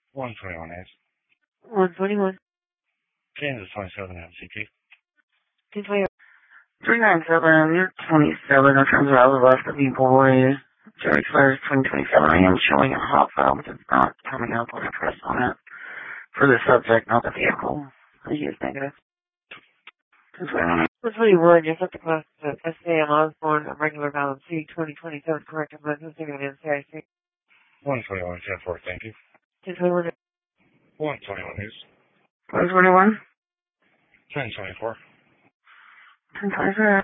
121 is. 121. Kansas 27 MCT. 220. 397, 27, in terms of all the rest of you boys. Jury expires 2027. I am showing a hot file, but it's not coming up on the press on it. For the subject, not the vehicle. I use negative. 121, you have to class the SAM Osborne, a regular valid C, 2027, corrected by the NCIC. 121 10-4, thank you. 221. 121 is. 121. 10-24. 10-24.